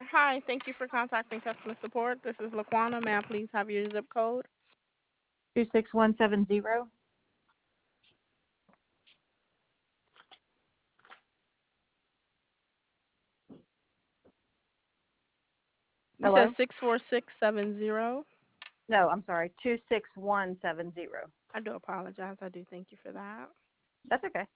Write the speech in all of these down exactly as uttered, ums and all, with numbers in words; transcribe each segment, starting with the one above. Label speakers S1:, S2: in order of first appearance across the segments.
S1: Hi, thank you for contacting customer support. This is Laquana. May I please have your zip code?
S2: Two six one seven zero.
S1: You said
S2: Hello?
S1: six four six seven zero.
S2: No, I'm sorry. Two six one seven zero.
S1: I do apologize. I do thank you for that.
S2: That's okay.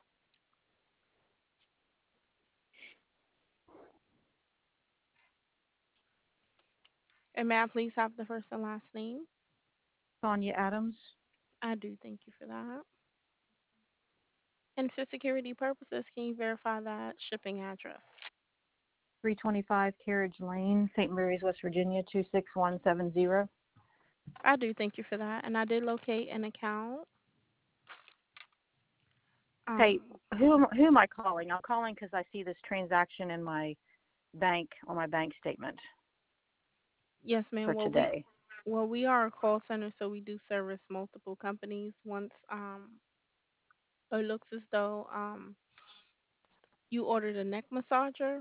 S1: And may I please have the first and last name?
S2: Sonia Adams,
S1: I do thank you for that. And for security purposes, can you verify that shipping address?
S2: three twenty-five Carriage Lane, Saint Mary's, West Virginia, two six one seven zero.
S1: I do thank you for that. And I did locate an account.
S2: Hey,
S1: Um,
S2: who am, who am I calling? I'm calling because I see this transaction in my bank on my bank statement
S1: yes, ma'am.
S2: for
S1: Well, we
S2: today.
S1: well we are a call center, so we do service multiple companies. Once um, it looks as though um you ordered a neck massager.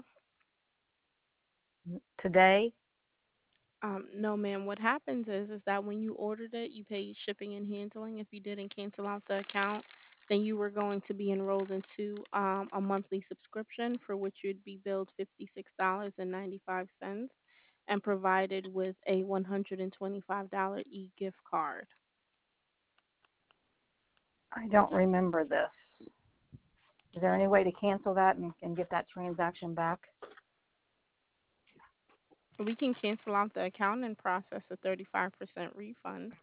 S2: Today?
S1: Um, no, ma'am. What happens is is that when you ordered it, you paid shipping and handling. If you didn't cancel out the account, then you were going to be enrolled into um, a monthly subscription for which you'd be billed fifty six dollars and ninety five cents and provided with a one hundred and twenty five dollar e gift card.
S2: I don't remember this. Is there any way to cancel that and, and get that transaction back?
S1: We can cancel out the account and process a thirty five percent refund.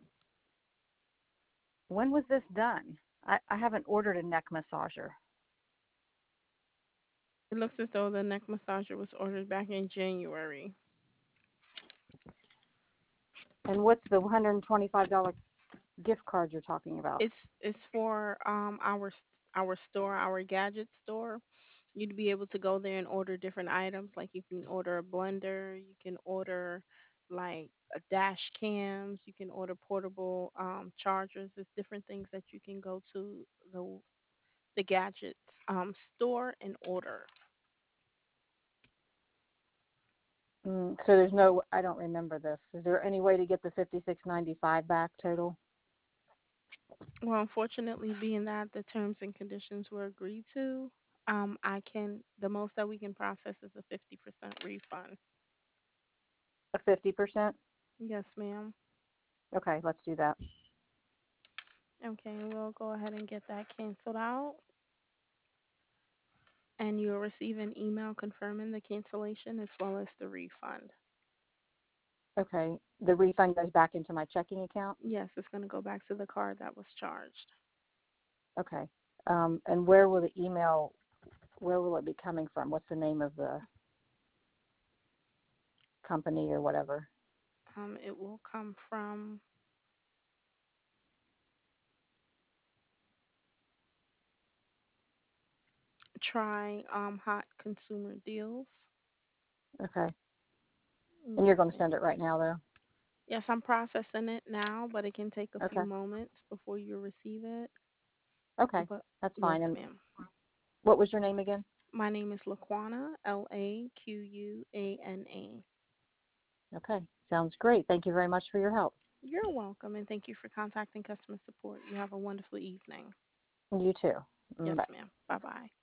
S2: When was this done? I, I haven't ordered a neck massager.
S1: It looks as though the neck massager was ordered back in January.
S2: And what's the one hundred twenty-five dollars gift card you're talking about?
S1: It's it's for um our our store, our gadget store. You'd be able to go there and order different items. Like you can order a blender, you can order like a dash cams, you can order portable um chargers. There's different things that you can go to the the gadgets um store and order.
S2: Mm, so there's no, I don't remember this. Is there any way to get the fifty-six ninety-five back total?
S1: Well, unfortunately, being that the terms and conditions were agreed to, um, I can the most that we can process is a fifty percent refund.
S2: A fifty percent?
S1: Yes, ma'am.
S2: Okay, let's do that.
S1: Okay, we'll go ahead and get that canceled out, and you'll receive an email confirming the cancellation as well as the refund.
S2: Okay, the refund goes back into my checking account?
S1: Yes, it's going to go back to the card that was charged.
S2: Okay. Um, and where will the email, where will it be coming from? What's the name of the company or whatever?
S1: Um, it will come from Try um, Hot Consumer Deals.
S2: Okay. And
S1: Yes,
S2: you're going to send
S1: ma'am.
S2: it right now, though?
S1: Yes, I'm processing it now, but it can take a few
S2: Okay.
S1: moments before you receive it.
S2: Okay,
S1: But
S2: that's
S1: yes,
S2: fine. And
S1: ma'am.
S2: what was your name again?
S1: My name is Laquana, L A Q U A N A.
S2: Okay, sounds great. Thank you very much for your help.
S1: You're welcome, and thank you for contacting customer support. You have a wonderful evening.
S2: You too.
S1: Yes,
S2: Bye.
S1: ma'am. Bye bye.